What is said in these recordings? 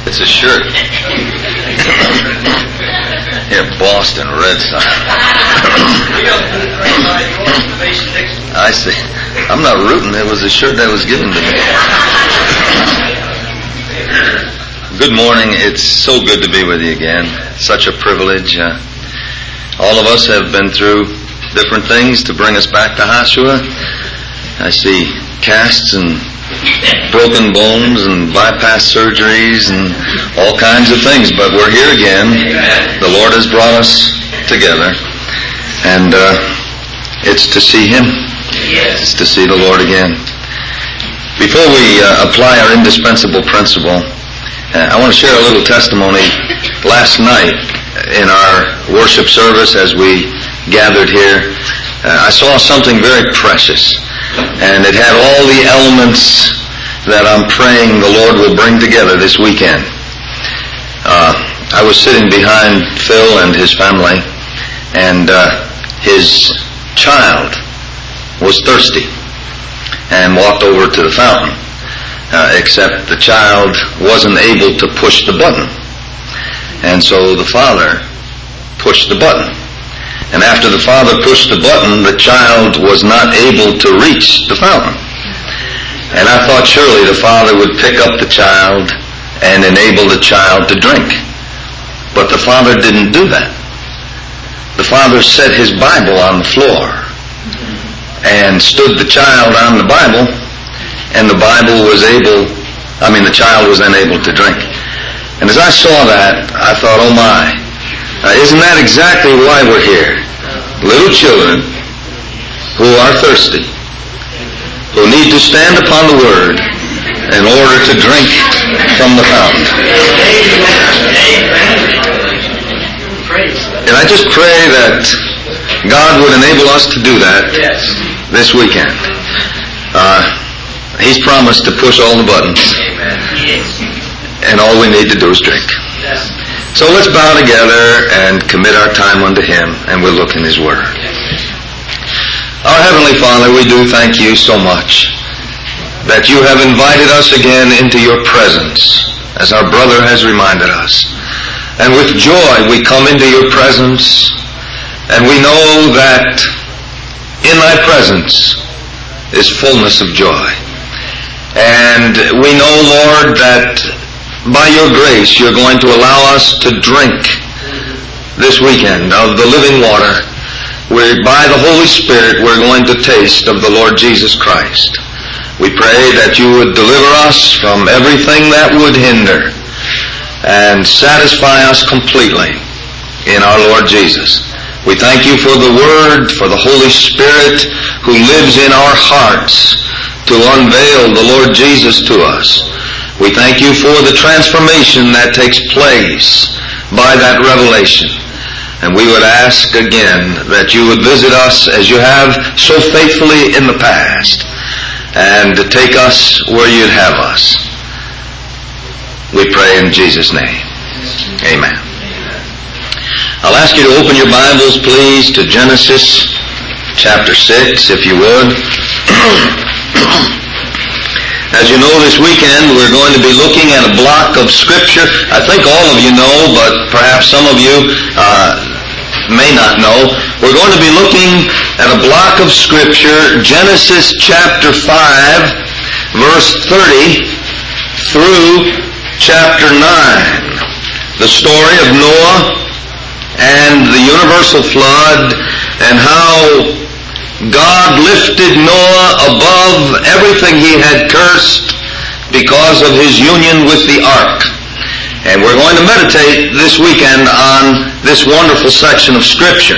It's a shirt. Yeah, Boston Red Sox. I see. I'm not rooting. It was a shirt that was given to me. Good morning. It's so good to be with you again. Such a privilege. All of us have been through different things to bring us back to Hashua. I see casts and broken bones and bypass surgeries and all kinds of things, but we're here again. The Lord has brought us together, and it's to see Him. It's to see the Lord again. Before we apply our indispensable principle, I want to share a little testimony. Last night in our worship service as we gathered here, I saw something very precious, and it had all the elements that I'm praying the Lord will bring together this weekend. I was sitting behind Phil and his family, and his child was thirsty and walked over to the fountain, except the child wasn't able to push the button. And so the father pushed the button. And after the father pushed the button, the child was not able to reach the fountain. And I thought surely the father would pick up the child and enable the child to drink. But the father didn't do that. The father set his Bible on the floor and stood the child on the Bible, and the child was then able to drink. And as I saw that, I thought, oh my, isn't that exactly why we're here? Little children who are thirsty, who need to stand upon the Word in order to drink from the fountain. And I just pray that God would enable us to do that this weekend. He's promised to push all the buttons, and all we need to do is drink. So let's bow together and commit our time unto Him, and we'll look in His Word. Our Heavenly Father, we do thank You so much that You have invited us again into Your presence, as our brother has reminded us. And with joy we come into Your presence, and we know that in Thy presence is fullness of joy. And we know, Lord, that by Your grace You're going to allow us to drink this weekend of the living water, where by the Holy Spirit we're going to taste of the Lord Jesus Christ. We pray that You would deliver us from everything that would hinder and satisfy us completely in our Lord Jesus. We thank You for the Word, for the Holy Spirit who lives in our hearts to unveil the Lord Jesus to us. We thank You for the transformation that takes place by that revelation. And we would ask again that You would visit us as You have so faithfully in the past, and to take us where You'd have us. We pray in Jesus' name. Amen. I'll ask you to open your Bibles, please, to Genesis chapter 6, if you would. As you know, this weekend we're going to be looking at a block of Scripture. I think all of you know, but perhaps some of you may not know. We're going to be looking at a block of Scripture, Genesis chapter 5, verse 30 through chapter 9. The story of Noah and the universal flood, and how God lifted Noah above everything he had cursed because of his union with the ark. And we're going to meditate this weekend on this wonderful section of Scripture.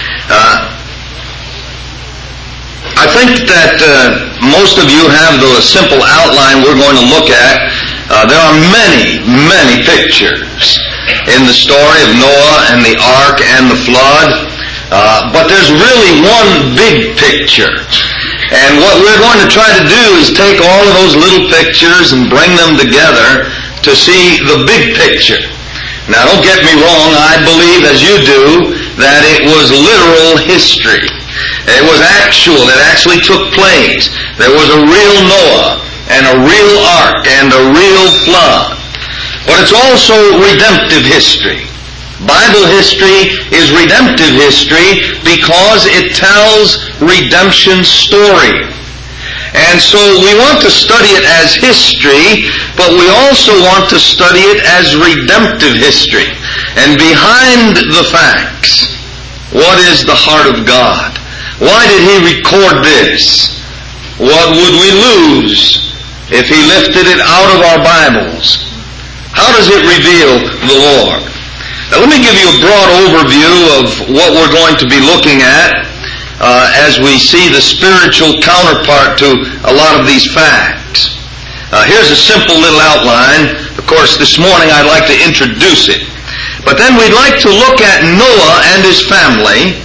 I think that most of you have the simple outline we're going to look at. There are many, many pictures in the story of Noah and the ark and the flood. But there's really one big picture. And what we're going to try to do is take all of those little pictures and bring them together to see the big picture. Now, don't get me wrong, I believe, as you do, that it was literal history. It was actual. It actually took place. There was a real Noah and a real ark and a real flood. but it's also redemptive history. Bible history is redemptive history because it tells redemption story. And so we want to study it as history, but we also want to study it as redemptive history. And behind the facts, what is the heart of God? Why did He record this? What would we lose if He lifted it out of our Bibles? How does it reveal the Lord? Now let me give you a broad overview of what we're going to be looking at as we see the spiritual counterpart to a lot of these facts. Here's a simple little outline. Of course, this morning I'd like to introduce it. But then we'd like to look at Noah and his family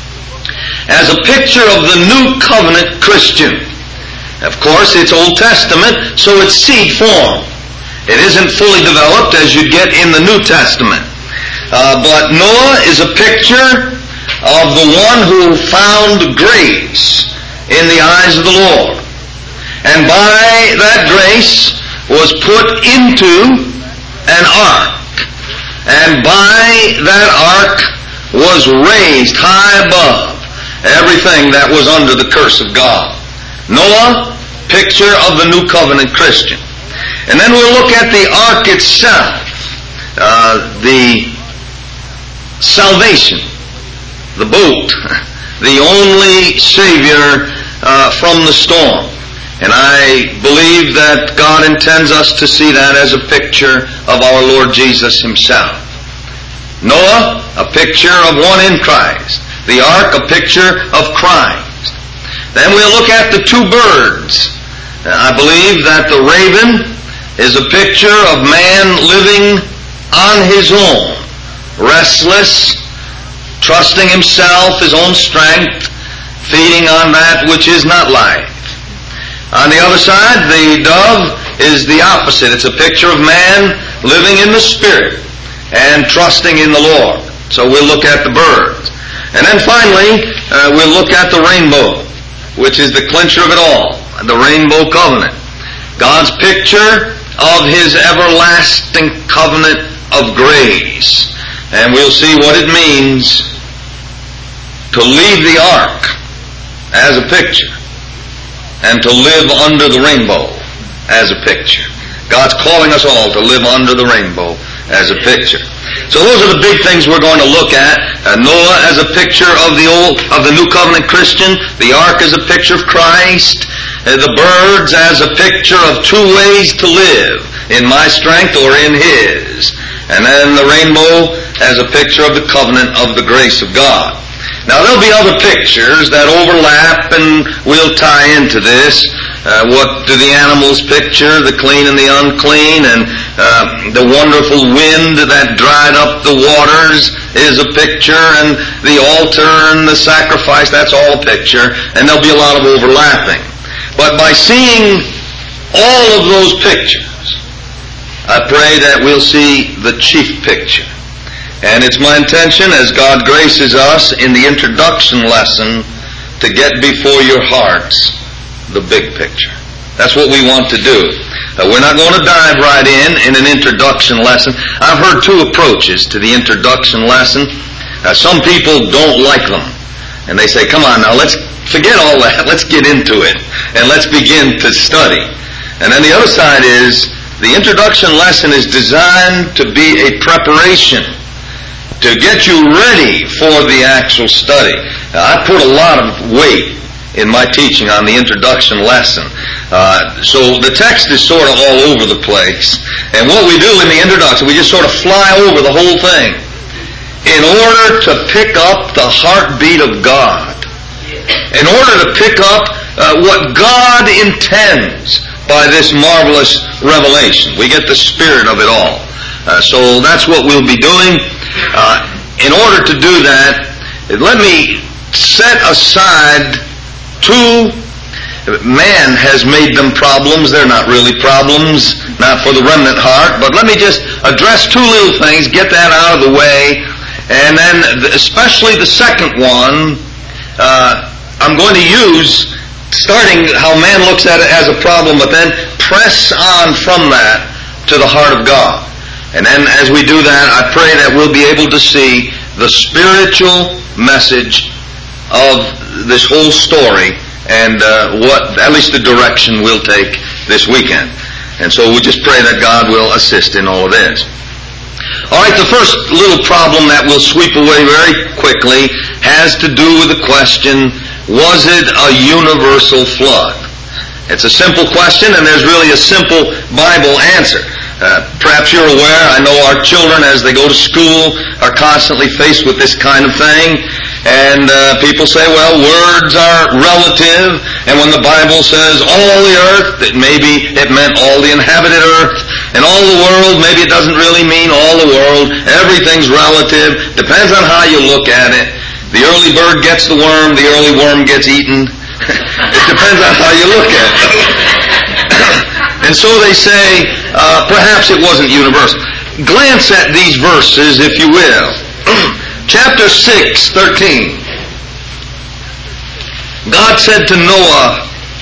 as a picture of the New Covenant Christian. Of course, it's Old Testament, so it's seed form. It isn't fully developed as you'd get in the New Testament. But Noah is a picture of the one who found grace in the eyes of the Lord. And by that grace was put into an ark. And by that ark was raised high above everything that was under the curse of God. Noah, picture of the New Covenant Christian. And then we'll look at the ark itself, the salvation, the boat, the only Savior from the storm. And I believe that God intends us to see that as a picture of our Lord Jesus Himself. Noah, a picture of one in Christ. The ark, a picture of Christ. Then we'll look at the two birds. I believe that the raven is a picture of man living on his own, restless, trusting himself, his own strength, feeding on that which is not life. On the other side, the dove is the opposite. It's a picture of man living in the Spirit and trusting in the Lord. So we'll look at the birds. And then finally, we'll look at the rainbow, which is the clincher of it all, the rainbow covenant. God's picture of His everlasting covenant of grace. And we'll see what it means to leave the ark as a picture and to live under the rainbow as a picture. God's calling us all to live under the rainbow as a picture. So those are the big things we're going to look at. Noah as a picture of the New Covenant Christian. The ark as a picture of Christ. The birds as a picture of two ways to live, in my strength or in His. And then the rainbow as a picture of the covenant of the grace of God. Now there'll be other pictures that overlap and we'll tie into this. What do the animals picture? The clean and the unclean, and the wonderful wind that dried up the waters is a picture, and the altar and the sacrifice, that's all a picture, and there'll be a lot of overlapping. But by seeing all of those pictures, I pray that we'll see the chief picture. And it's my intention, as God graces us in the introduction lesson, to get before your hearts the big picture. That's what we want to do. We're not going to dive right in an introduction lesson. I've heard two approaches to the introduction lesson. Some people don't like them. And they say, come on now, let's forget all that. Let's get into it. And let's begin to study. And then the other side is, the introduction lesson is designed to be a preparation to get you ready for the actual study. Now, I put a lot of weight in my teaching on the introduction lesson. So the text is sort of all over the place. And what we do in the introduction, we just sort of fly over the whole thing in order to pick up the heartbeat of God. In order to pick up what God intends by this marvelous revelation. We get the spirit of it all. So that's what we'll be doing. In order to do that, let me set aside two. Man has made them problems. They're not really problems, not for the remnant heart. But let me just address two little things, get that out of the way, and then especially the second one, I'm going to use, starting how man looks at it as a problem, but then press on from that to the heart of God. And then as we do that, I pray that we'll be able to see the spiritual message of this whole story and what, at least the direction we'll take this weekend. And so we just pray that God will assist in all of this. All right, the first little problem that we'll sweep away very quickly has to do with the question, was it a universal flood? It's a simple question, and there's really a simple Bible answer. Perhaps you're aware, I know our children as they go to school are constantly faced with this kind of thing. And people say, well, words are relative, and when the Bible says all the earth, maybe it meant all the inhabited earth, and all the world, maybe it doesn't really mean all the world. Everything's relative, depends on how you look at it. The early bird gets the worm, the early worm gets eaten. It depends on how you look at it. And so they say, perhaps it wasn't universal. Glance at these verses, if you will. Chapter 6, 13. God said to Noah,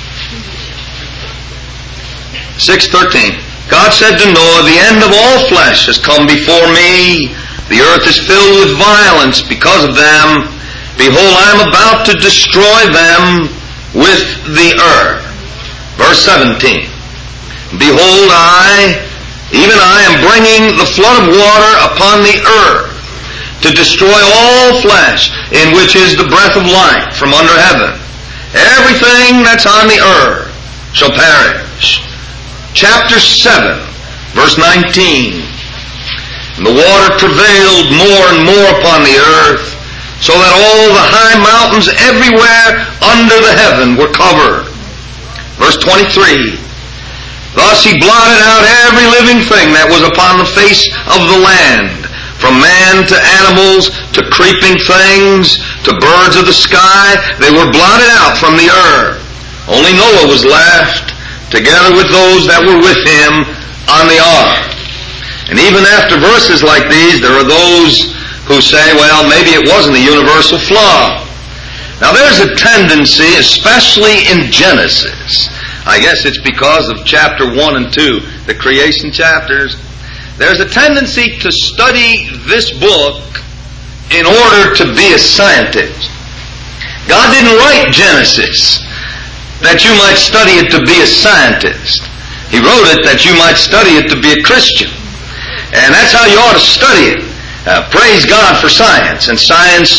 6:13. God said to Noah, the end of all flesh has come before me. The earth is filled with violence because of them. Behold, I am about to destroy them with the earth. Verse 17. Behold, even I am bringing the flood of water upon the earth to destroy all flesh, in which is the breath of life from under heaven. Everything that's on the earth shall perish. Chapter 7, verse 19. And the water prevailed more and more upon the earth, so that all the high mountains everywhere under the heaven were covered. Verse 23. Thus he blotted out every living thing that was upon the face of the land, from man to animals, to creeping things, to birds of the sky. They were blotted out from the earth. Only Noah was left, together with those that were with him on the ark. And even after verses like these, there are those who say, well, maybe it wasn't a universal flood. Now there's a tendency, especially in Genesis, I guess it's because of chapter 1 and 2, the creation chapters, there's a tendency to study this book in order to be a scientist. God didn't write Genesis that you might study it to be a scientist. He wrote it that you might study it to be a Christian. And that's how you ought to study it. Praise God for science. And science,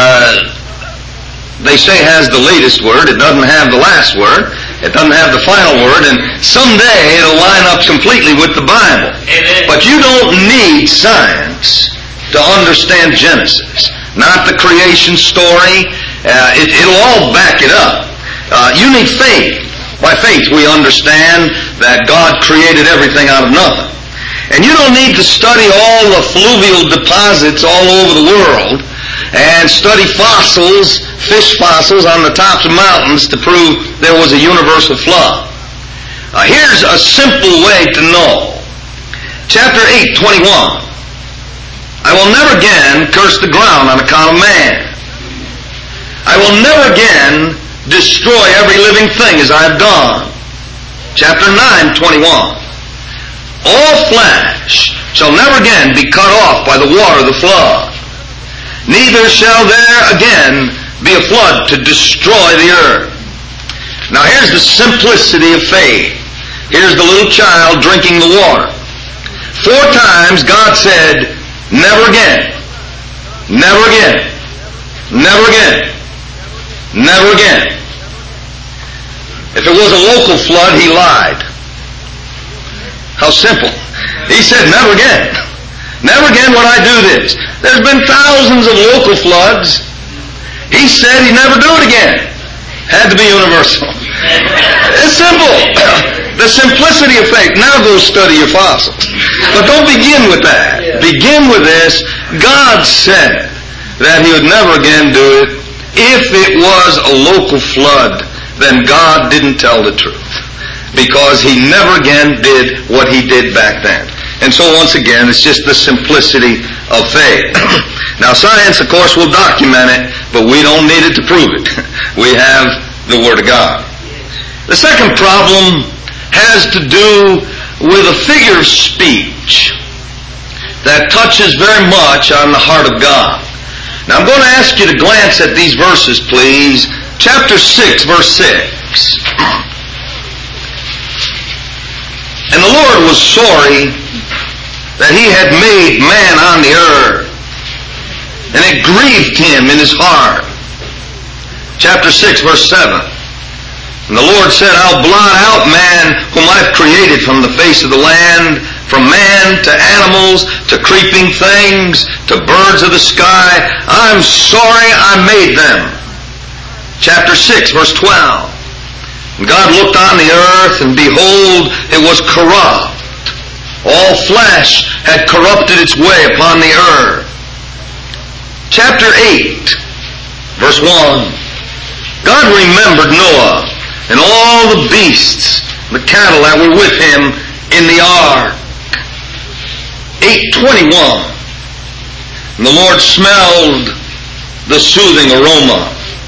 they say, has the latest word. It doesn't have the last word. It doesn't have the final word, and someday it'll line up completely with the Bible. Amen. But you don't need science to understand Genesis. Not the creation story. It'll all back it up. You need faith. By faith we understand that God created everything out of nothing. And you don't need to study all the fluvial deposits all over the world and study fossils, fish fossils on the tops of mountains to prove there was a universal flood. Here's a simple way to know. Chapter 8, 21. I will never again curse the ground on account of man. I will never again destroy every living thing as I have done. Chapter 9, 21. All flesh shall never again be cut off by the water of the flood. Neither shall there again be a flood to destroy the earth. Now here's the simplicity of faith. Here's the little child drinking the water. 4 times God said, never again, never again, never again, never again. If it was a local flood, he lied. How simple. He said, never again. Never again would I do this. There's been thousands of local floods. He said he'd never do it again. Had to be universal. It's simple. The simplicity of faith. Now go study your fossils. But don't begin with that. Begin with this. God said that he would never again do it. If it was a local flood, then God didn't tell the truth. Because he never again did what he did back then. And so once again, it's just the simplicity of faith. Now science, of course, will document it, but we don't need it to prove it. We have the Word of God. The second problem has to do with a figure of speech. that touches very much on the heart of God. Now I'm going to ask you to glance at these verses, please. Chapter 6, verse 6. And the Lord was sorry that he had made man on the earth, and it grieved him in his heart. Chapter 6, verse 7. And the Lord said, I'll blot out man whom I've created from the face of the land, from man to animals, to creeping things, to birds of the sky. I'm sorry I made them. Chapter 6, verse 12. And God looked on the earth, and behold, it was corrupt. All flesh had corrupted its way upon the earth. Chapter 8, verse 1. God remembered Noah and all the beasts, the cattle that were with him in the ark. 8:21. And the Lord smelled the soothing aroma.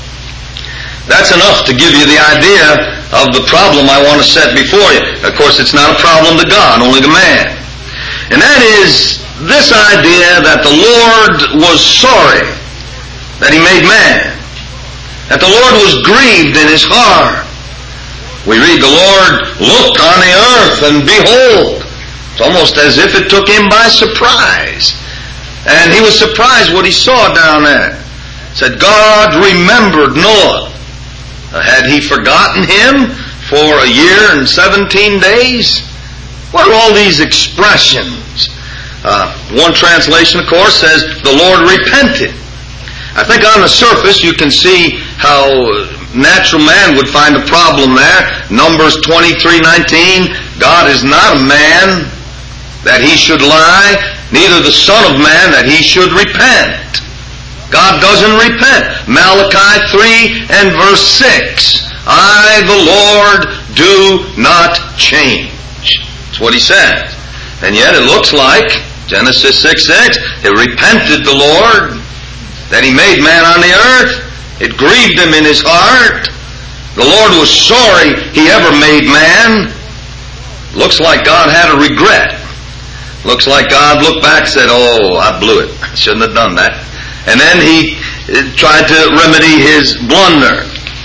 That's enough to give you the idea of the problem I want to set before you. Of course, it's not a problem to God, only to man. And that is this idea that the Lord was sorry that he made man. That the Lord was grieved in his heart. We read the Lord looked on the earth, and behold, it's almost as if it took him by surprise. And he was surprised what he saw down there. It said, God remembered Noah. Had he forgotten him for a year and 17 days? What are all these expressions? One translation, of course, says, the Lord repented. I think on the surface you can see how natural man would find a problem there. Numbers 23:19, God is not a man that he should lie, neither the Son of Man that he should repent. God doesn't repent. Malachi 3 and verse 6. I, the Lord, do not change. That's what he says. And yet it looks like, Genesis 6:6, it repented the Lord that he made man on the earth. It grieved him in his heart. The Lord was sorry he ever made man. Looks like God had a regret. Looks like God looked back and said, oh, I blew it. I shouldn't have done that. And then he tried to remedy his blunder,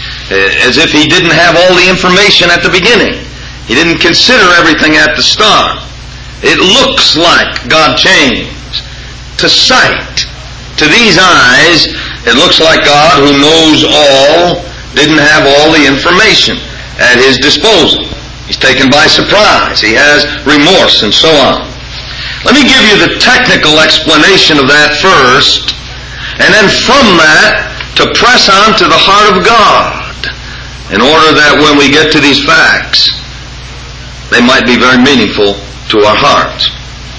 as if he didn't have all the information at the beginning. He didn't consider everything at the start. It looks like God changed. To sight, to these eyes, it looks like God, who knows all, didn't have all the information at his disposal. He's taken by surprise. He has remorse and so on. Let me give you the technical explanation of that first, and then from that to press on to the heart of God, in order that when we get to these facts, they might be very meaningful to our hearts.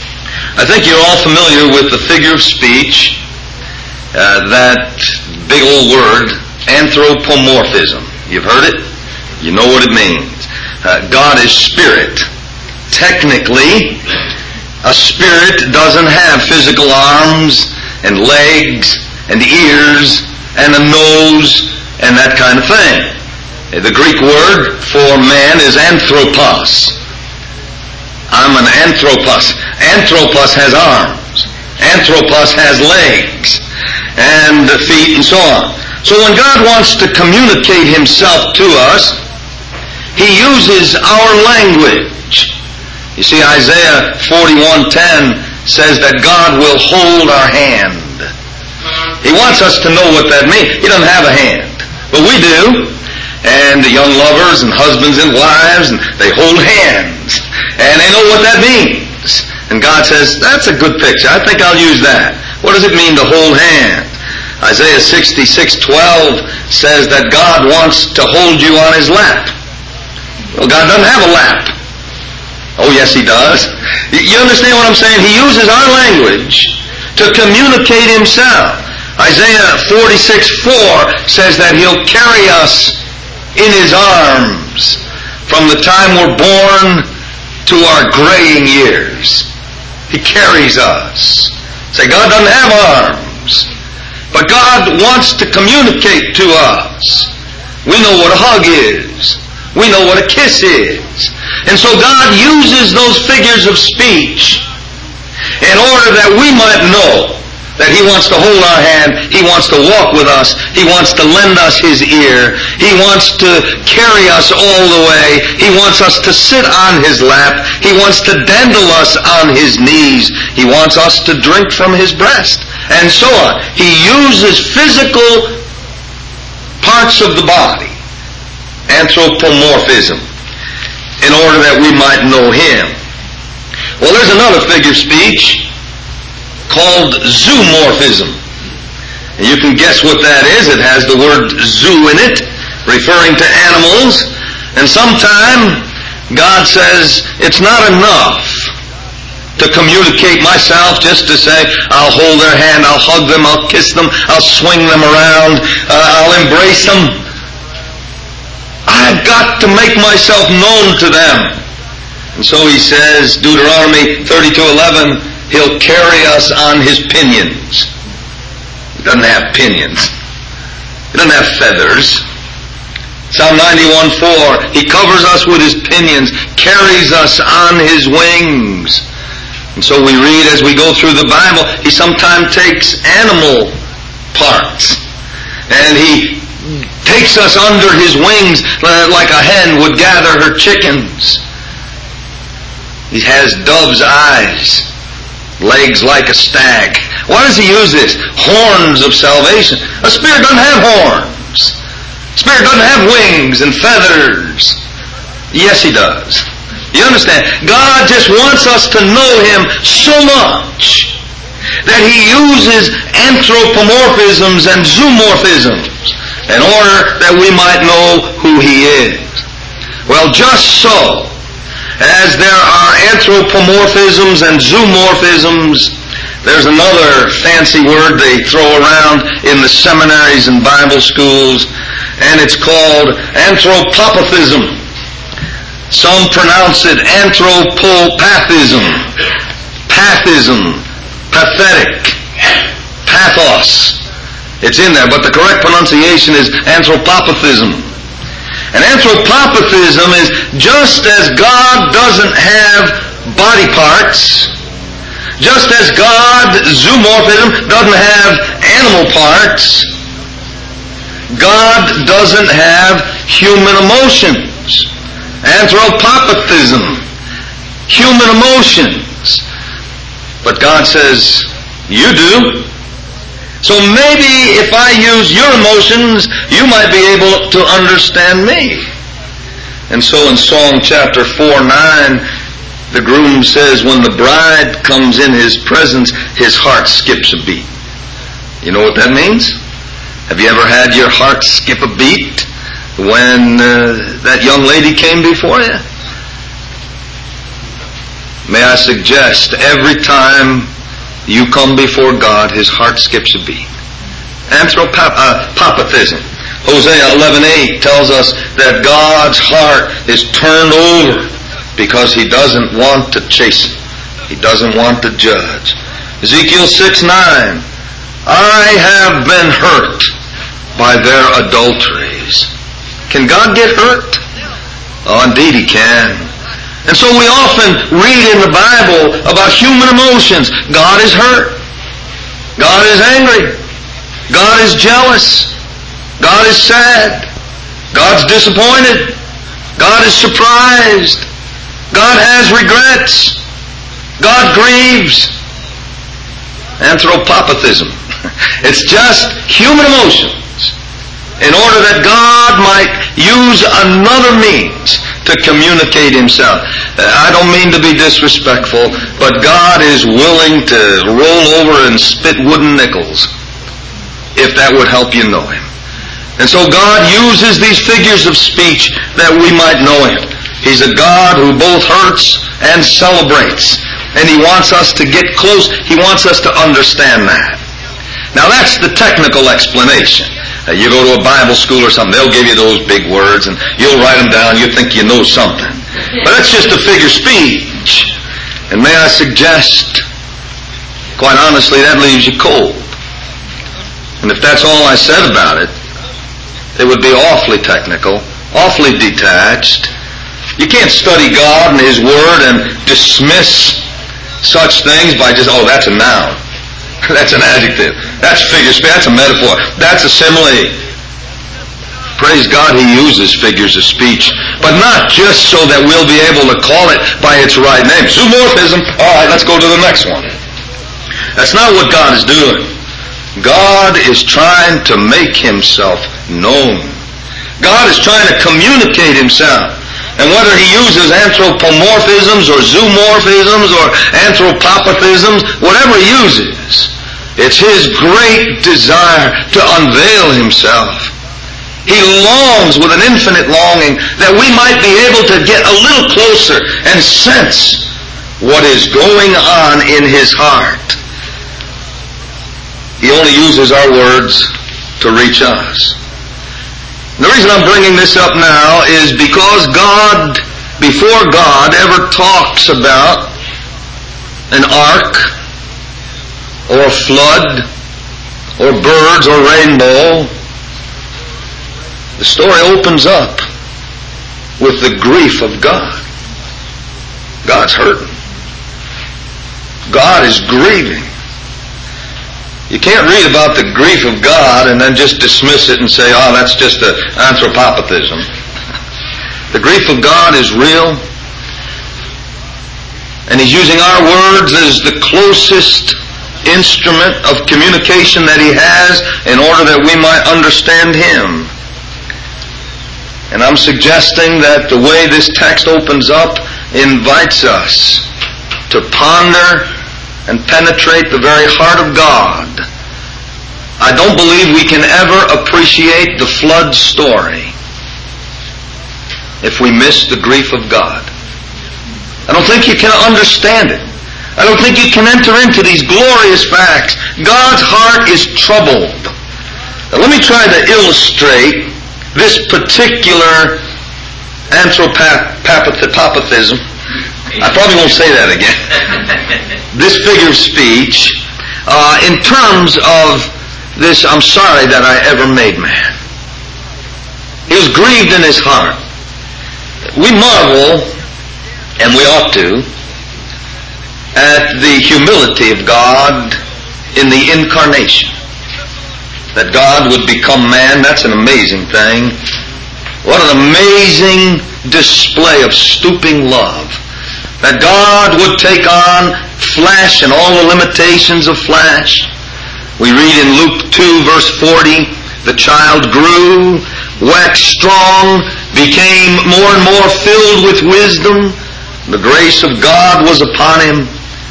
I think you're all familiar with the figure of speech, that big old word, anthropomorphism. You've heard it? You know what it means. God is spirit. Technically, a spirit doesn't have physical arms and legs and ears and a nose and that kind of thing. The Greek word for man is anthropos. I'm an anthropos. Anthropos has arms. Anthropos has legs and feet and so on. So when God wants to communicate himself to us, he uses our language. You see, Isaiah 41:10 says that God will hold our hand. He wants us to know what that means. He doesn't have a hand, but we do. And the young lovers and husbands and wives, and they hold hands, and they know what that means. And God says, that's a good picture. I think I'll use that. What does it mean to hold hands? Isaiah 66:12 says that God wants to hold you on his lap. Well, God doesn't have a lap. Oh, yes, he does. You understand what I'm saying? He uses our language to communicate himself. Isaiah 46:4 says that he'll carry us in his arms from the time we're born to our graying years. He carries us. Say, God doesn't have arms, but God wants to communicate to us. We know what a hug is. We know what a kiss is. And so God uses those figures of speech in order that we might know that He wants to hold our hand, He wants to walk with us, He wants to lend us His ear, He wants to carry us all the way, He wants us to sit on His lap, He wants to dandle us on His knees, He wants us to drink from His breast, and so on. He uses physical parts of the body, anthropomorphism, in order that we might know Him. Well, there's another figure of speech called zoomorphism. And you can guess what that is. It has the word zoo in it, referring to animals. And sometime God says, it's not enough to communicate myself just to say, I'll hold their hand, I'll hug them, I'll kiss them, I'll swing them around, I'll embrace them. I've got to make myself known to them. And so He says, Deuteronomy 32:11, He'll carry us on His pinions. He doesn't have pinions. He doesn't have feathers. Psalm 91:4, He covers us with His pinions, carries us on His wings. And so we read as we go through the Bible, He sometimes takes animal parts, and He takes us under His wings like a hen would gather her chickens. He has dove's eyes, legs like a stag. Why does He use this? Horns of salvation. A spirit doesn't have horns. A spirit doesn't have wings and feathers. Yes, He does. You understand? God just wants us to know Him so much that He uses anthropomorphisms and zoomorphisms in order that we might know who He is. Well, just so as there are anthropomorphisms and zoomorphisms, there's another fancy word they throw around in the seminaries and Bible schools, and it's called anthropopathism. Some pronounce it anthropopathism, pathism, pathetic, pathos. It's in there, but the correct pronunciation is anthropopathism. And anthropopathism is just as God doesn't have body parts, just as God, zoomorphism, doesn't have animal parts, God doesn't have human emotions. Anthropopathism, human emotions. But God says, you do. So maybe if I use your emotions, you might be able to understand me. And so in Song chapter 4:9, the groom says, when the bride comes in his presence, his heart skips a beat. You know what that means? Have you ever had your heart skip a beat when that young lady came before you? May I suggest, every time you come before God, His heart skips a beat. Anthropopathism. Hosea 11:8 tells us that God's heart is turned over because He doesn't want to chasten. He doesn't want to judge. Ezekiel 6:9, I have been hurt by their adulteries. Can God get hurt? Oh, indeed He can. And so we often read in the Bible about human emotions. God is hurt. God is angry. God is jealous. God is sad. God's disappointed. God is surprised. God has regrets. God grieves. Anthropopathism. It's just human emotions in order that God might use another means to communicate Himself. I don't mean to be disrespectful, but God is willing to roll over and spit wooden nickels if that would help you know Him. And so God uses these figures of speech that we might know Him. He's a God who both hurts and celebrates. And He wants us to get close. He wants us to understand that. Now that's the technical explanation. You go to a Bible school or something, they'll give you those big words and you'll write them down, you think you know something. But that's just a figure of speech. And may I suggest, quite honestly, that leaves you cold. And if that's all I said about it, it would be awfully technical, awfully detached. You can't study God and His Word and dismiss such things by just, oh, that's a noun. That's an adjective. That's figure speech. That's a metaphor. That's a simile. Praise God, He uses figures of speech, but not just so that we'll be able to call it by its right name. Zoomorphism. All right, let's go to the next one. That's not what God is doing. God is trying to make Himself known. God is trying to communicate Himself. And whether He uses anthropomorphisms or zoomorphisms or anthropopathisms, whatever He uses, it's His great desire to unveil Himself. He longs with an infinite longing that we might be able to get a little closer and sense what is going on in His heart. He only uses our words to reach us. The reason I'm bringing this up now is because God, before God ever talks about an ark or a flood or birds or rainbow, the story opens up with the grief of God. God's hurting. God is grieving. You can't read about the grief of God and then just dismiss it and say, oh, that's just an anthropopathism. The grief of God is real. And He's using our words as the closest instrument of communication that He has in order that we might understand Him. And I'm suggesting that the way this text opens up invites us to ponder and penetrate the very heart of God. I don't believe we can ever appreciate the flood story if we miss the grief of God. I don't think you can understand it. I don't think you can enter into these glorious facts. God's heart is troubled. Now, let me try to illustrate this particular anthropopathism. I probably won't say that again. This figure of speech, in terms of this, I'm sorry that I ever made man. He was grieved in his heart. We marvel, and we ought to, at the humility of God in the incarnation. That God would become man, that's an amazing thing. What an amazing display of stooping love. That God would take on flesh and all the limitations of flesh. We read in Luke 2 verse 40, the child grew, waxed strong, became more and more filled with wisdom. The grace of God was upon him.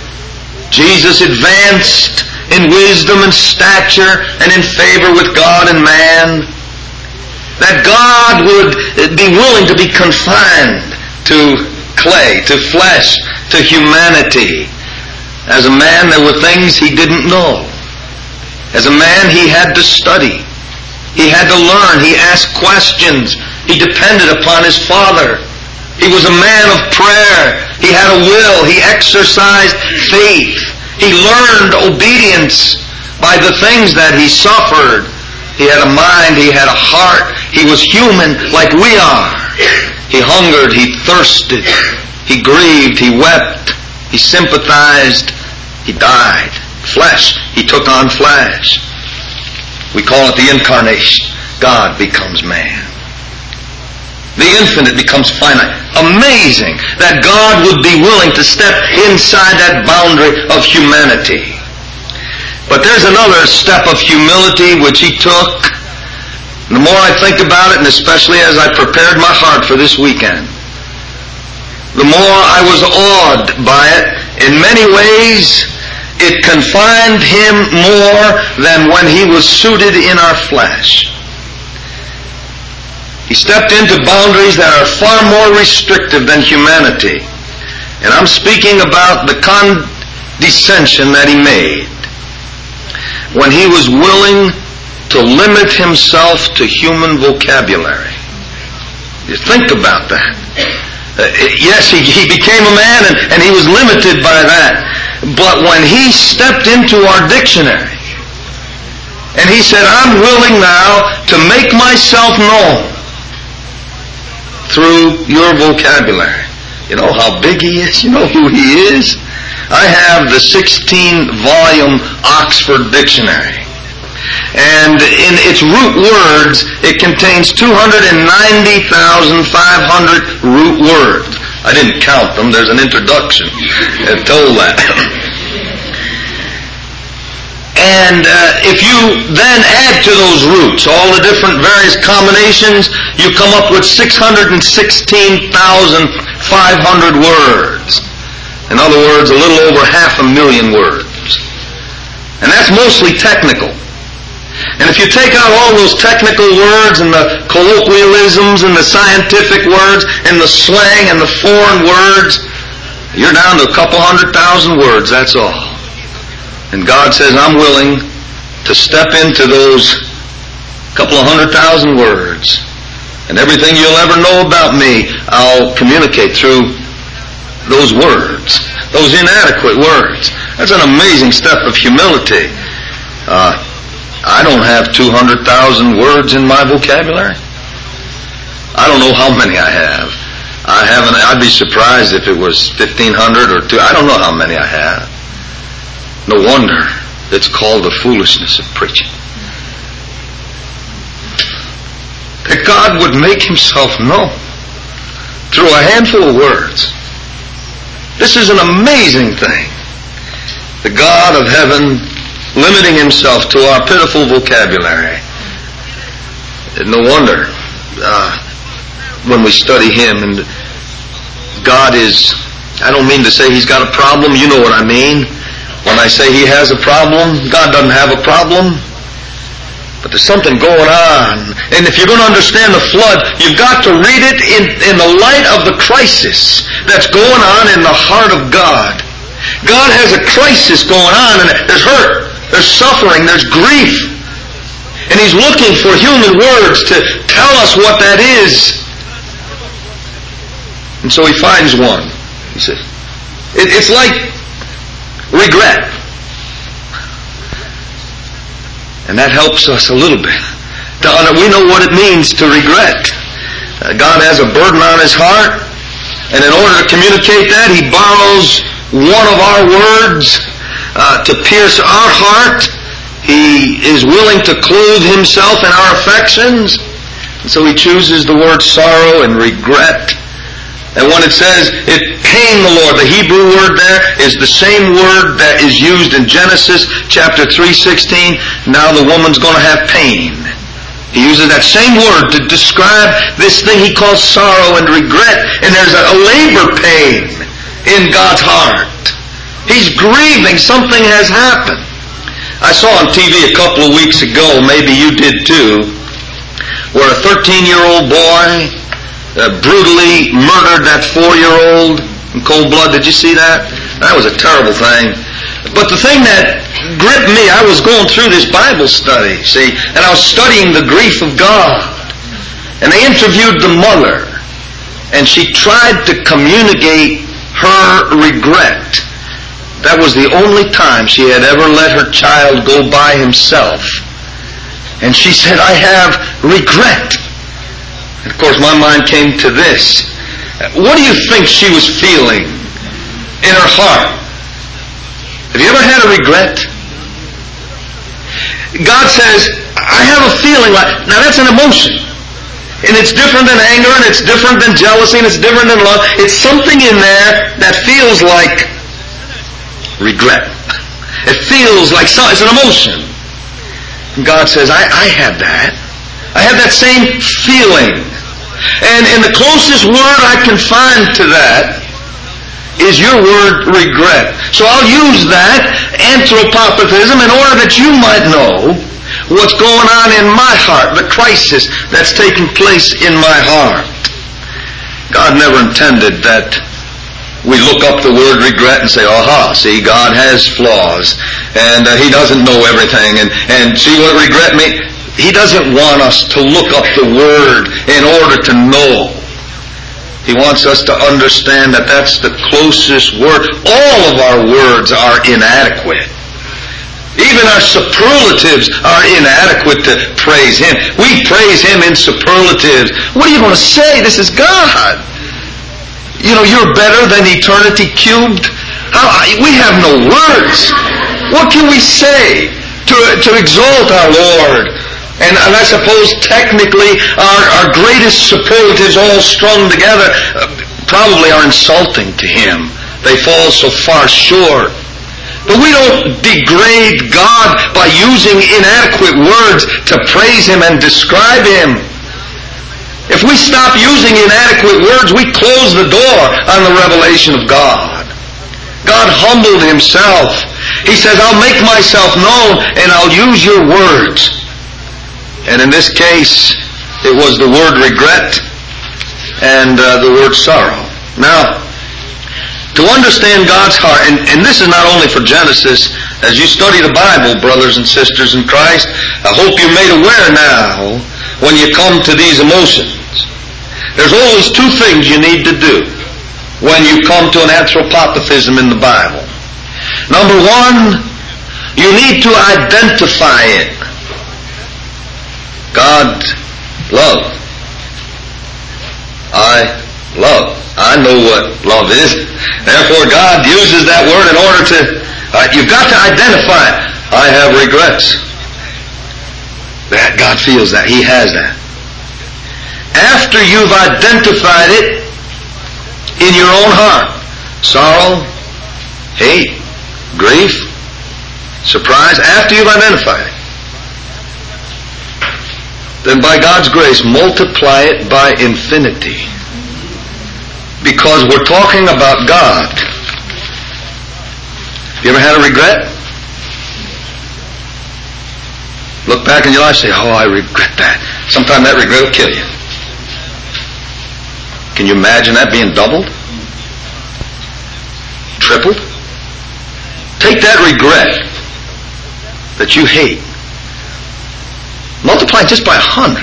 Jesus advanced in wisdom and stature and in favor with God and man. That God would be willing to be confined to clay, to flesh, to humanity. As a man, there were things he didn't know. As a man, he had to study. He had to learn. He asked questions. He depended upon his Father. He was a man of prayer. He had a will. He exercised faith. He learned obedience by the things that he suffered. He had a mind. He had a heart. He was human like we are. He hungered, he thirsted, he grieved, he wept, he sympathized, he died. Flesh, he took on flesh. We call it the incarnation. God becomes man. The infinite becomes finite. Amazing that God would be willing to step inside that boundary of humanity. But there's another step of humility which he took. The more I think about it, and especially as I prepared my heart for this weekend, the more I was awed by it. In many ways, it confined him more than when he was suited in our flesh. He stepped into boundaries that are far more restrictive than humanity. And I'm speaking about the condescension that he made when he was willing to limit himself to human vocabulary. You think about that. Yes, he became a man and he was limited by that. But when he stepped into our dictionary and he said, I'm willing now to make myself known through your vocabulary. You know how big he is? You know who he is? I have the 16-volume Oxford Dictionary. And in its root words, it contains 290,500 root words. I didn't count them. There's an introduction that told that. And if you then add to those roots all the different various combinations, you come up with 616,500 words. In other words, a little over 500,000 words. And that's mostly technical. And if you take out all those technical words and the colloquialisms and the scientific words and the slang and the foreign words, you're down to a couple 100,000 words, that's all. And God says, I'm willing to step into those couple of 100,000 words. And everything you'll ever know about me, I'll communicate through those words, those inadequate words. That's an amazing step of humility. I don't have 200,000 words in my vocabulary. I don't know how many I have. I'd be surprised if it was 1,500 or 2. I don't know how many I have. No wonder it's called the foolishness of preaching. That God would make Himself known through a handful of words. This is an amazing thing. The God of heaven limiting Himself to our pitiful vocabulary. No wonder when we study Him, and God is, I don't mean to say He's got a problem, you know what I mean. When I say He has a problem, God doesn't have a problem. But there's something going on. And if you're going to understand the flood, you've got to read it in the light of the crisis that's going on in the heart of God. God has a crisis going on, and there's hurt, there's suffering, there's grief. And He's looking for human words to tell us what that is. And so He finds one. He says, it's like regret. And that helps us a little bit. We know what it means to regret. God has a burden on His heart, and in order to communicate that, He borrows one of our words to pierce our heart. He is willing to clothe Himself in our affections, and so He chooses the word sorrow and regret. And when it says it pained the Lord, the Hebrew word there is the same word that is used in Genesis chapter 3:16. Now the woman's going to have pain. He uses that same word to describe this thing He calls sorrow and regret. And there's a labor pain in God's heart. He's grieving. Something has happened. I saw on TV a couple of weeks ago, maybe you did too, where a 13-year-old boy brutally murdered that 4-year-old in cold blood. Did you see that? That was a terrible thing. But the thing that gripped me, I was going through this Bible study, see, and I was studying the grief of God. And they interviewed the mother, and she tried to communicate her regret. That was the only time she had ever let her child go by himself. And she said, I have regret. And of course, my mind came to this. What do you think she was feeling in her heart? Have you ever had a regret? God says, I have a feeling like, now that's an emotion. And it's different than anger, and it's different than jealousy, and it's different than love. It's something in there that feels like regret. It feels like it's an emotion. And God says, I have that. I have that same feeling. And the closest word I can find to that is your word regret. So I'll use that anthropopathism in order that you might know what's going on in my heart, the crisis that's taking place in my heart. God never intended that we look up the word regret and say, aha, see, God has flaws, and He doesn't know everything, and see what regret means. He doesn't want us to look up the word in order to know. He wants us to understand that that's the closest word. All of our words are inadequate. Even our superlatives are inadequate to praise Him. We praise Him in superlatives. What are you going to say? This is God. You know, you're better than eternity cubed. We have no words. What can we say to exalt our Lord? And I suppose technically our greatest superlatives all strung together probably are insulting to Him. They fall so far short. But we don't degrade God by using inadequate words to praise Him and describe Him. If we stop using inadequate words, we close the door on the revelation of God. God humbled Himself. He says, I'll make myself known and I'll use your words. And in this case, it was the word regret and the word sorrow. Now, to understand God's heart, and this is not only for Genesis, as you study the Bible, brothers and sisters in Christ, I hope you're made aware now, when you come to these emotions, there's always two things you need to do when you come to an anthropomorphism in the Bible. Number one, you need to identify it. God, love. I love. I know what love is. Therefore, God uses that word in order to, you've got to identify it. I have regrets. That God feels that. He has that. After you've identified it in your own heart, sorrow, hate, grief, surprise, after you've identified it, then by God's grace, multiply it by infinity. Because we're talking about God. You ever had a regret? Look back in your life and say, oh, I regret that. Sometimes that regret will kill you. Can you imagine that being doubled? Tripled? Take that regret that you hate. Multiply just by 100.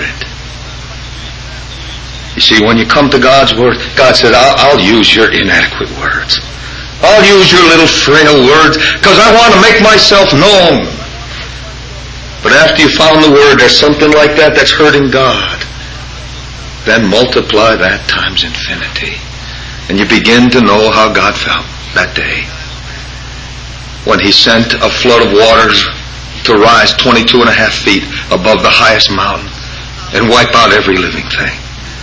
You see, when you come to God's Word, God said, I'll use your inadequate words. I'll use your little frail words because I want to make myself known. But after you found the Word, there's something like that that's hurting God. Then multiply that times infinity. And you begin to know how God felt that day. When He sent a flood of waters to rise 22 and a half feet above the highest mountain and wipe out every living thing.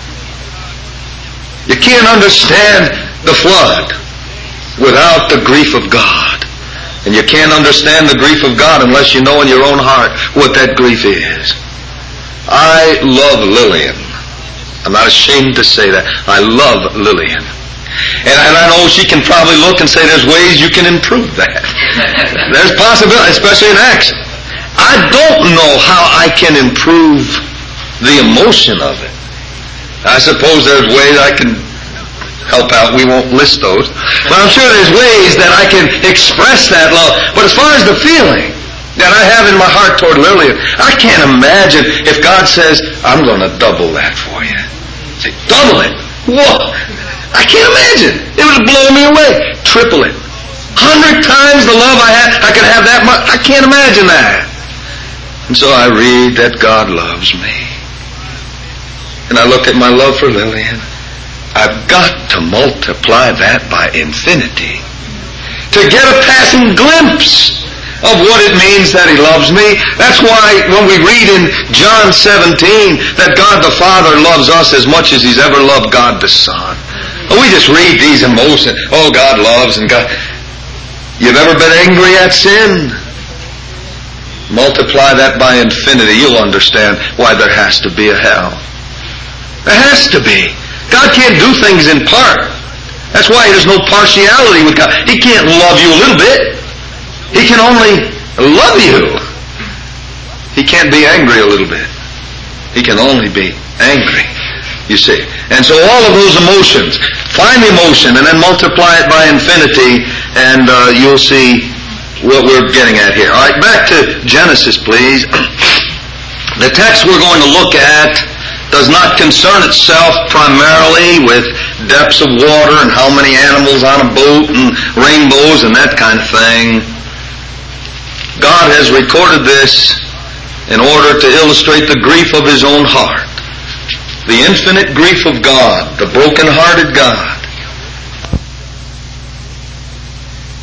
You can't understand the flood without the grief of God. And you can't understand the grief of God unless you know in your own heart what that grief is. I love Lillian. I'm not ashamed to say that. I love Lillian. And I know she can probably look and say there's ways you can improve that. There's possibility, especially in action. I don't know how I can improve the emotion of it. I suppose there's ways I can help out. We won't list those. But I'm sure there's ways that I can express that love. But as far as the feeling that I have in my heart toward Lillian, I can't imagine if God says, I'm going to double that for you. Say, double it? Whoa! I can't imagine. It would blow me away. Triple it. 100 times the love I had, I could have that much. I can't imagine that. And so I read that God loves me. And I look at my love for Lillian. I've got to multiply that by infinity to get a passing glimpse of what it means that He loves me. That's why when we read in John 17 that God the Father loves us as much as He's ever loved God the Son. We just read these emotions. Oh, God loves and God. You've ever been angry at sin? Multiply that by infinity. You'll understand why there has to be a hell. There has to be. God can't do things in part. That's why there's no partiality with God. He can't love you a little bit. He can only love you. He can't be angry a little bit. He can only be angry, you see. And so all of those emotions, find the emotion and then multiply it by infinity, and you'll see what we're getting at here. All right, back to Genesis, please. The text we're going to look at does not concern itself primarily with depths of water and how many animals on a boat and rainbows and that kind of thing. God has recorded this in order to illustrate the grief of His own heart. The infinite grief of God, the broken-hearted God.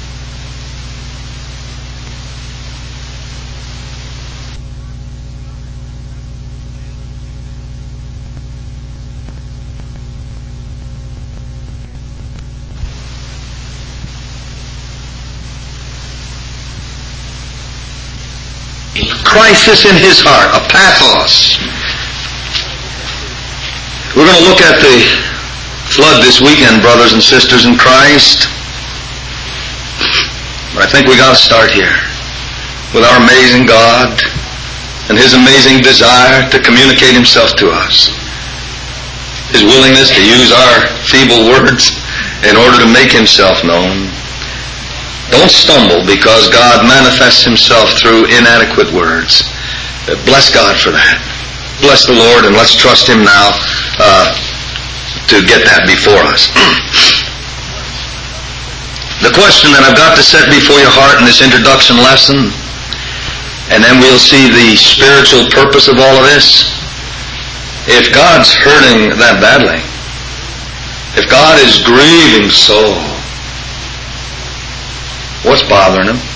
crisis in his heart, a pathos. We're going to look at the flood this weekend, brothers and sisters in Christ. But I think we got to start here with our amazing God and his amazing desire to communicate himself to us. His willingness to use our feeble words in order to make himself known. Don't stumble because God manifests himself through inadequate words. Bless God for that. Bless the Lord, and let's trust him now to get that before us. The question that I've got to set before your heart in this introduction lesson, and then we'll see the spiritual purpose of all of this. If God's hurting that badly, if God is grieving so, what's bothering him?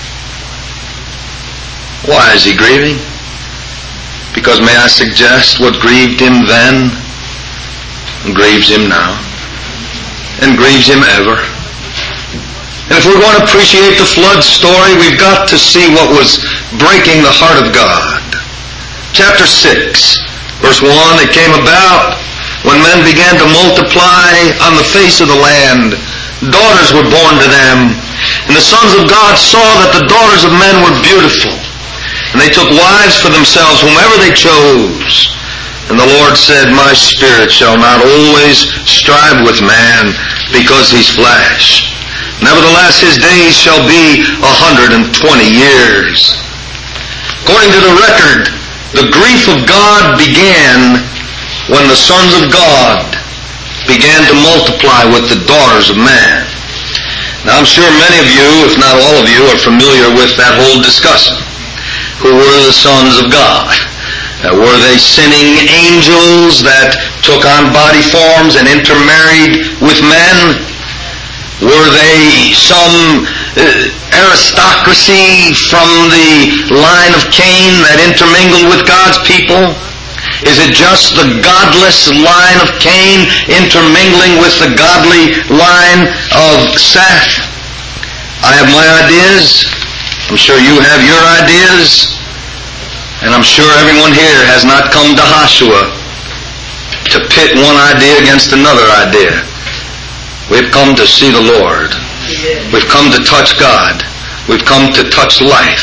Why is he grieving? Because may I suggest what grieved him then grieves him now and grieves him ever. And if we're going to appreciate the flood story, we've got to see what was breaking the heart of God. Chapter 6. Verse 1, it came about when men began to multiply on the face of the land. Daughters were born to them. And the sons of God saw that the daughters of men were beautiful. And they took wives for themselves, whomever they chose. And the Lord said, My spirit shall not always strive with man, because he's flesh. Nevertheless, his days shall be 120 years. According to the record, the grief of God began when the sons of God began to multiply with the daughters of man. Now I'm sure many of you, if not all of you, are familiar with that whole discussion. Who were the sons of God? Were they sinning angels that took on body forms and intermarried with men? Were they some aristocracy from the line of Cain that intermingled with God's people? Is it just the godless line of Cain intermingling with the godly line of Seth? I have my ideas. I'm sure you have your ideas. And I'm sure everyone here has not come to Joshua to pit one idea against another idea. We've come to see the Lord. We've come to touch God. We've come to touch life.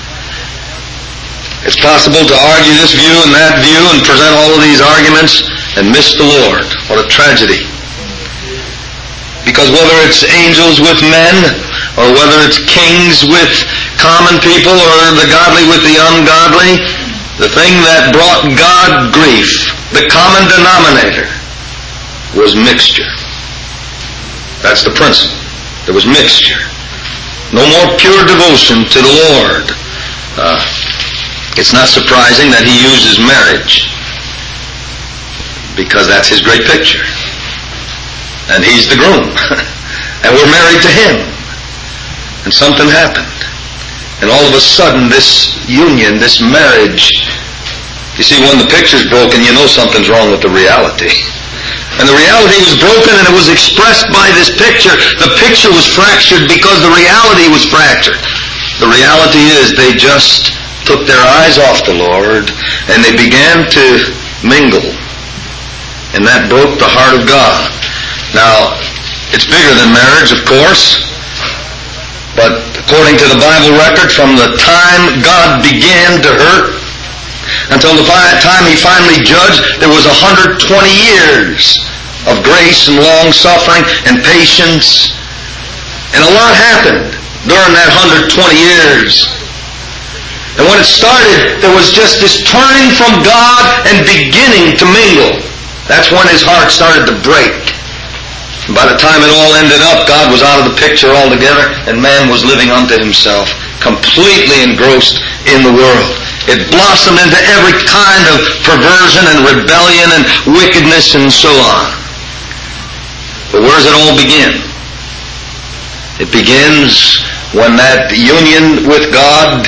It's possible to argue this view and that view and present all of these arguments and miss the Lord. What a tragedy. Because whether it's angels with men, or whether it's kings with common people, or the godly with the ungodly, the thing that brought God grief, the common denominator, was mixture. That's the principle. There was mixture. No more pure devotion to the Lord. It's not surprising that he uses marriage, because that's his great picture. And he's the groom. And we're married to him. And something happened. And all of a sudden, this union, this marriage, you see, when the picture's broken, you know something's wrong with the reality. And the reality was broken, and it was expressed by this picture. The picture was fractured because the reality was fractured. The reality is they just took their eyes off the Lord, and they began to mingle. And that broke the heart of God. Now, it's bigger than marriage, of course. But according to the Bible record, from the time God began to hurt until the time he finally judged, there was 120 years of grace and long-suffering and patience. And a lot happened during that 120 years. And when it started, there was just this turning from God and beginning to mingle. That's when his heart started to break. And by the time it all ended up, God was out of the picture altogether, and man was living unto himself, completely engrossed in the world. It blossomed into every kind of perversion and rebellion and wickedness and so on. But where does it all begin? It begins when that union with God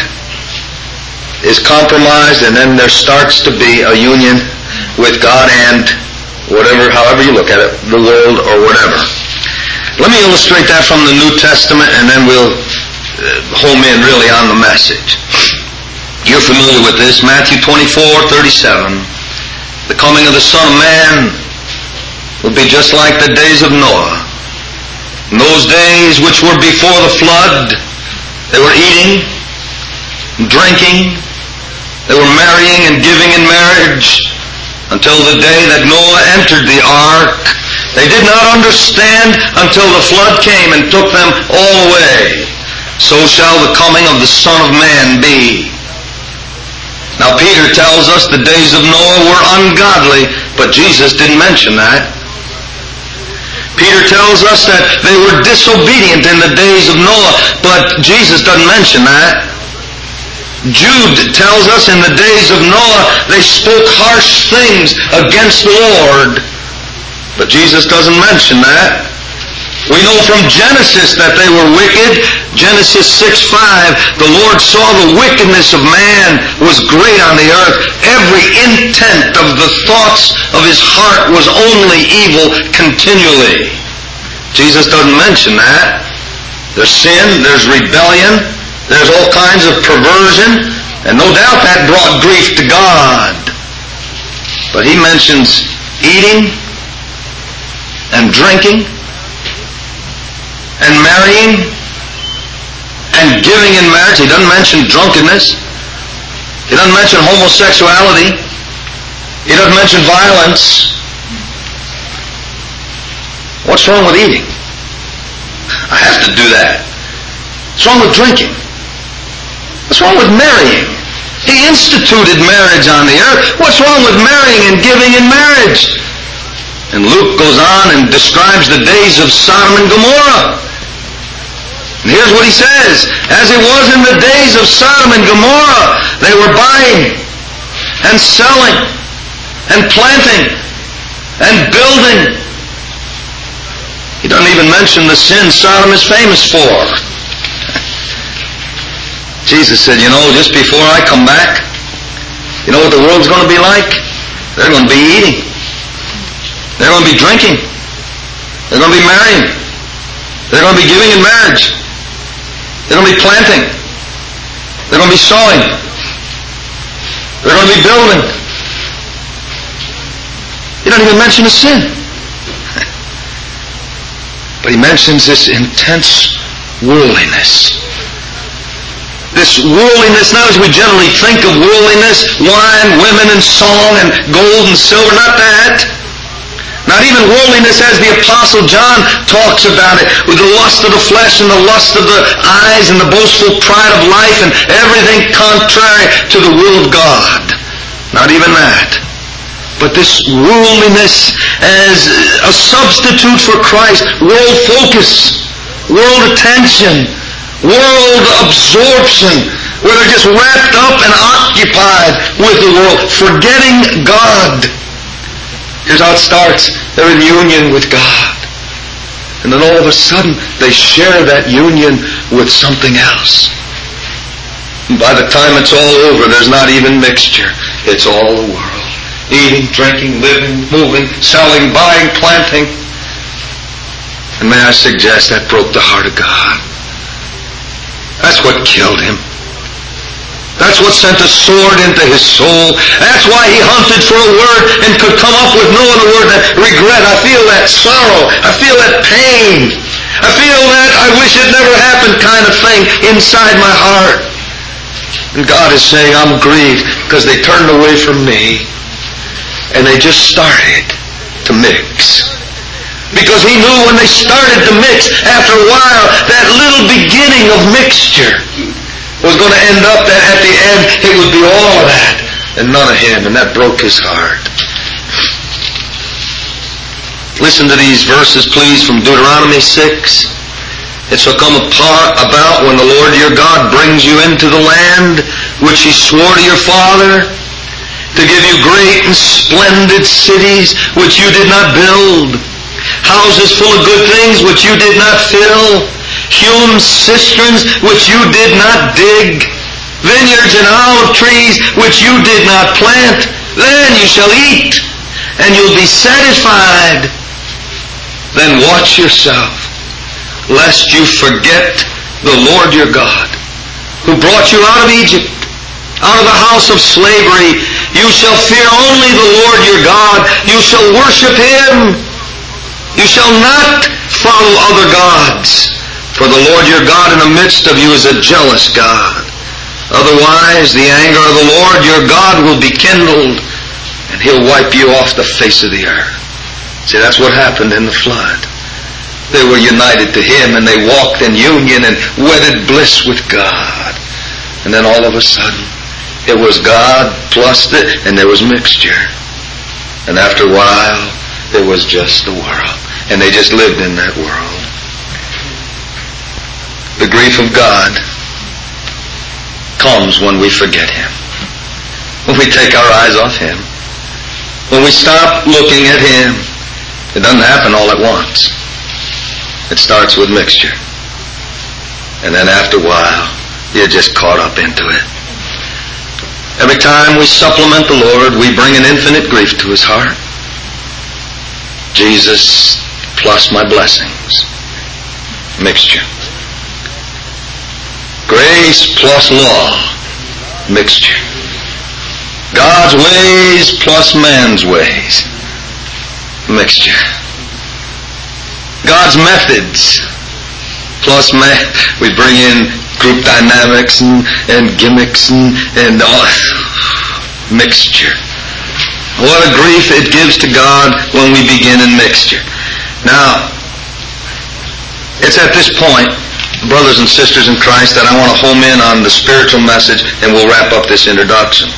is compromised, and then there starts to be a union with God and whatever, however you look at it, the world or whatever. Let me illustrate that from the New Testament, and then we'll home in really on the message. You're familiar with this, Matthew 24:37. The coming of the Son of Man will be just like the days of Noah. In those days which were before the flood, they were eating, drinking, they were marrying and giving in marriage until the day that Noah entered the ark. They did not understand until the flood came and took them all away. So shall the coming of the Son of Man be. Now Peter tells us the days of Noah were ungodly, but Jesus didn't mention that. Peter tells us that they were disobedient in the days of Noah, but Jesus doesn't mention that. Jude tells us in the days of Noah they spoke harsh things against the Lord, but Jesus doesn't mention that. We know from Genesis that they were wicked. Genesis 6:5, the Lord saw the wickedness of man was great on the earth. Every intent of the thoughts of his heart was only evil continually. Jesus doesn't mention that. There's sin, there's rebellion, there's all kinds of perversion, and no doubt that brought grief to God. But he mentions eating and drinking and marrying and giving in marriage. He doesn't mention drunkenness. He doesn't mention homosexuality. He doesn't mention violence. What's wrong with eating? I have to do that. What's wrong with drinking? What's wrong with marrying? He instituted marriage on the earth. What's wrong with marrying and giving in marriage? And Luke goes on and describes the days of Sodom and Gomorrah. And here's what he says. As it was in the days of Sodom and Gomorrah, they were buying and selling and planting and building. He doesn't even mention the sin Sodom is famous for. Jesus said, just before I come back, you know what the world's going to be like? They're going to be eating. They're going to be drinking. They're going to be marrying. They're going to be giving in marriage. They're going to be planting. They're going to be sowing. They're going to be building. He doesn't even mention a sin. But he mentions this intense worldliness. This worldliness, now as we generally think of worldliness, wine, women, and song, and gold and silver, not that. Not even worldliness as the Apostle John talks about it, with the lust of the flesh and the lust of the eyes and the boastful pride of life and everything contrary to the will of God. Not even that. But this worldliness as a substitute for Christ, world focus, world attention, world absorption, where they're just wrapped up and occupied with the world, forgetting God. Here's how it starts. They're in union with God. And then all of a sudden, they share that union with something else. And by the time it's all over, there's not even mixture. It's all the world. Eating, drinking, living, moving, selling, buying, planting. And may I suggest that broke the heart of God. That's what killed him. That's what sent a sword into his soul. That's why he hunted for a word and could come up with no other word than regret. I feel that sorrow. I feel that pain. I feel that I wish it never happened kind of thing inside my heart. And God is saying, I'm grieved because they turned away from me and they just started to mix. Because he knew when they started to mix, after a while, that little beginning of mixture was going to end up that at the end it would be all of that and none of him, and that broke his heart. Listen to these verses, please, from Deuteronomy 6. It shall come about when the Lord your God brings you into the land which he swore to your father to give you great and splendid cities which you did not build, houses full of good things which you did not fill, hewn cisterns which you did not dig, vineyards and olive trees which you did not plant. Then you shall eat, and you'll be satisfied. Then watch yourself, lest you forget the Lord your God, who brought you out of Egypt, Out of the house of slavery, you shall fear only the Lord your God. You shall worship Him. You shall not follow other gods. For the Lord your God in the midst of you is a jealous God. Otherwise, the anger of the Lord your God will be kindled, and He'll wipe you off the face of the earth. See, that's what happened in the flood. They were united to Him, and they walked in union and wedded bliss with God. And then all of a sudden, it was God plus and there was mixture. And after a while, it was just the world. And they just lived in that world. The grief of God comes when we forget Him. When we take our eyes off Him. When we stop looking at Him. It doesn't happen all at once. It starts with mixture. And then after a while, you're just caught up into it. Every time we supplement the Lord, we bring an infinite grief to His heart. Jesus plus my blessings. Mixture. Grace plus law. Mixture. God's ways plus man's ways. Mixture. God's methods plus man. We bring in group dynamics and gimmicks and all. Mixture. What a grief it gives to God when we begin in mixture. Now, it's at this point, brothers and sisters in Christ, that I want to home in on the spiritual message, and we'll wrap up this introduction.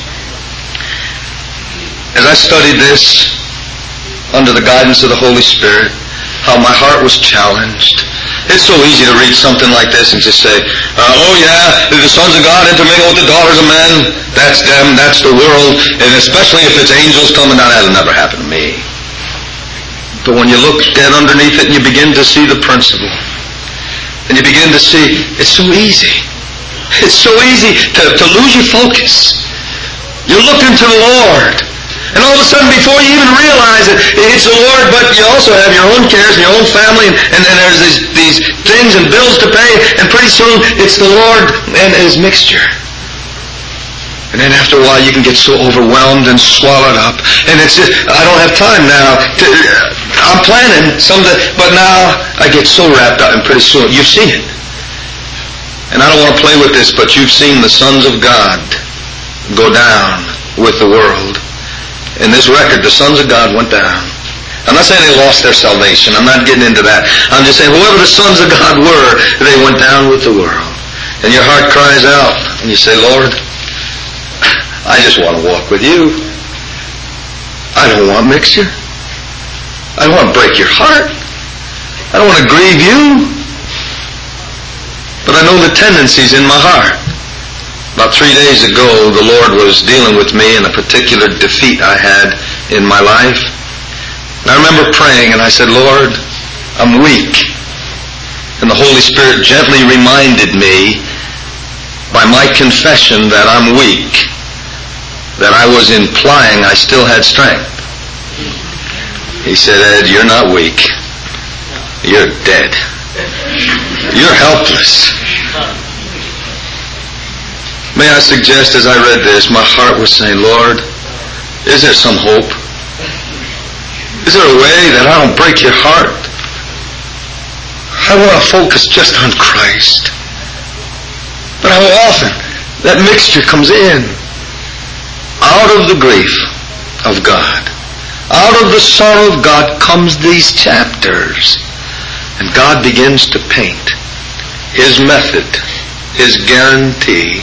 As I studied this under the guidance of the Holy Spirit, how my heart was challenged. It's so easy to read something like this and just say, oh yeah, the sons of God intermingle with the daughters of men. That's them, that's the world. And especially if it's angels coming down, that'll never happen to me. But when you look down underneath it and you begin to see the principle, and you begin to see, it's so easy. It's so easy to lose your focus. You're looking to the Lord. And all of a sudden, before you even realize it, it's the Lord, but you also have your own cares and your own family, and then there's these things and bills to pay, and pretty soon it's the Lord and His mixture. And then after a while, you can get so overwhelmed and swallowed up, and it's just, I don't have time now. I'm planning someday, but now I get so wrapped up, and pretty soon, you've seen it. And I don't want to play with this, but you've seen the sons of God go down with the world. In this record, the sons of God went down. I'm not saying they lost their salvation. I'm not getting into that. I'm just saying whoever the sons of God were, they went down with the world. And your heart cries out, and you say, Lord, I just want to walk with you. I don't want mixture. I don't want to break your heart. I don't want to grieve you. But I know the tendencies in my heart. About 3 days ago, the Lord was dealing with me in a particular defeat I had in my life. And I remember praying, and I said, Lord, I'm weak. And the Holy Spirit gently reminded me by my confession that I'm weak, that I was implying I still had strength. He said, Ed, you're not weak. You're dead. You're helpless. May I suggest, as I read this, my heart was saying, Lord, is there some hope? Is there a way that I don't break your heart? I want to focus just on Christ. But how often that mixture comes in. Out of the grief of God, out of the sorrow of God comes these chapters. And God begins to paint His method, His guarantee,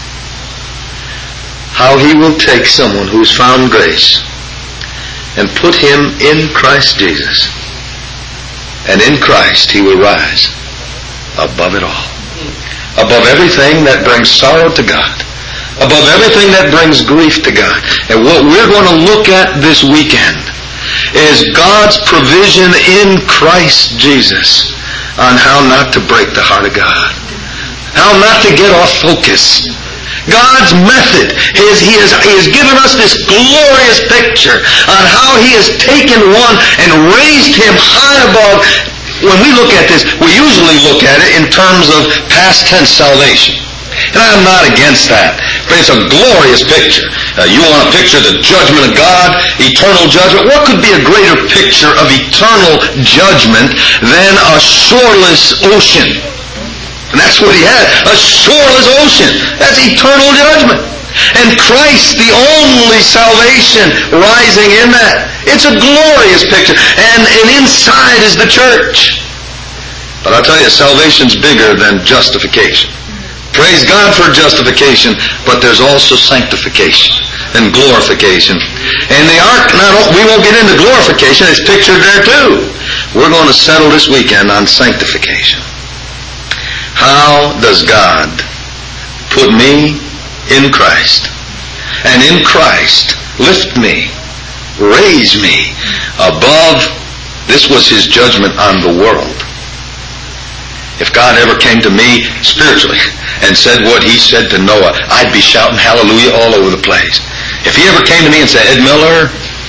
how He will take someone who's found grace and put him in Christ Jesus. And in Christ He will rise above it all. Above everything that brings sorrow to God. Above everything that brings grief to God. And what we're going to look at this weekend is God's provision in Christ Jesus on how not to break the heart of God. How not to get off focus. God's method is He has given us this glorious picture on how He has taken one and raised him high above. When we look at this, we usually look at it in terms of past tense salvation. And I'm not against that. But it's a glorious picture. You want to picture the judgment of God, eternal judgment. What could be a greater picture of eternal judgment than a shoreless ocean? And that's what he had, a shoreless ocean. That's eternal judgment. And Christ, the only salvation rising in that. It's a glorious picture. And inside is the church. But I'll tell you, salvation's bigger than justification. Praise God for justification, but there's also sanctification and glorification. And the ark, we won't get into glorification, it's pictured there too. We're going to settle this weekend on sanctification. How does God put me in Christ, and in Christ lift me, raise me above? This was his judgment on the world. If God ever came to me spiritually and said what he said to Noah, I'd be shouting hallelujah all over the place. If he ever came to me and said, Ed Miller,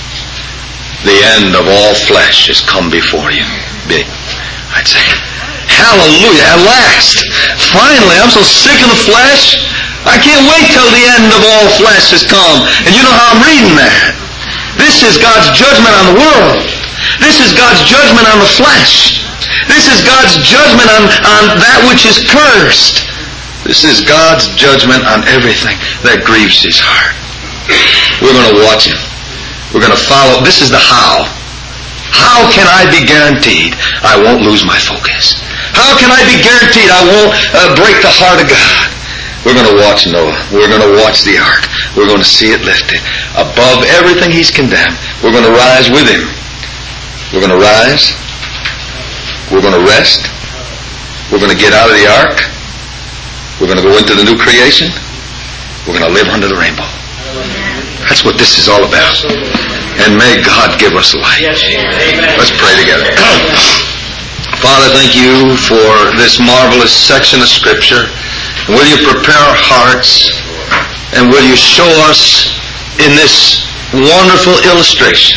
the end of all flesh has come before you, I'd say, hallelujah, at last. Finally, I'm so sick of the flesh. I can't wait till the end of all flesh has come. And you know how I'm reading that. This is God's judgment on the world. This is God's judgment on the flesh. This is God's judgment on that which is cursed. This is God's judgment on everything that grieves his heart. We're going to watch him. We're going to follow. This is the how. How can I be guaranteed I won't lose my focus? How can I be guaranteed I won't break the heart of God? We're going to watch Noah. We're going to watch the ark. We're going to see it lifted above everything he's condemned. We're going to rise with him. We're going to rise. We're going to rest. We're going to get out of the ark. We're going to go into the new creation. We're going to live under the rainbow. That's what this is all about. And may God give us light. Let's pray together. Father, thank you for this marvelous section of Scripture. And will you prepare our hearts, and will you show us in this wonderful illustration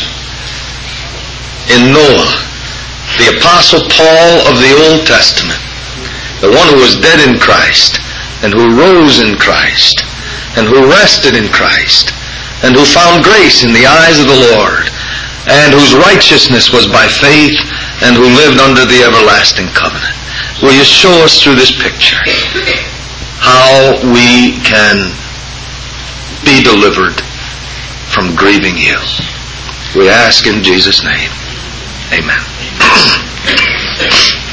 in Noah, the Apostle Paul of the Old Testament, the one who was dead in Christ, and who rose in Christ, and who rested in Christ, and who found grace in the eyes of the Lord, and whose righteousness was by faith, and who lived under the everlasting covenant. Will you show us through this picture how we can be delivered from grieving you? We ask in Jesus' name. Amen.